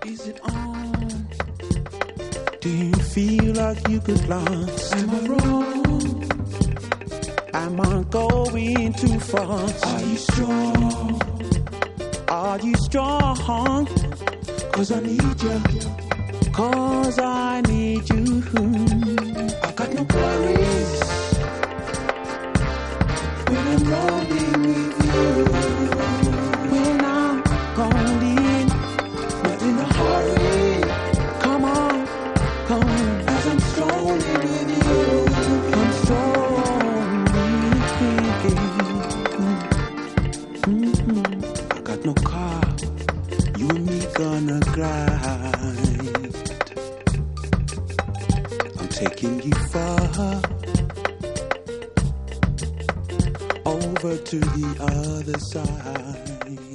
Is it on? Do you feel like you could last? Am I wrong? Am I going too fast? Are you strong? Are you strong? 'Cause I need you. 'Cause I need you. I got no worries when I'm rolling with you. When I'm going, not in a hurry. Come on, come on. As I'm strolling with you, I'm strolling. I got no car, you and me gonna grind. I'm taking you far, over to the other side.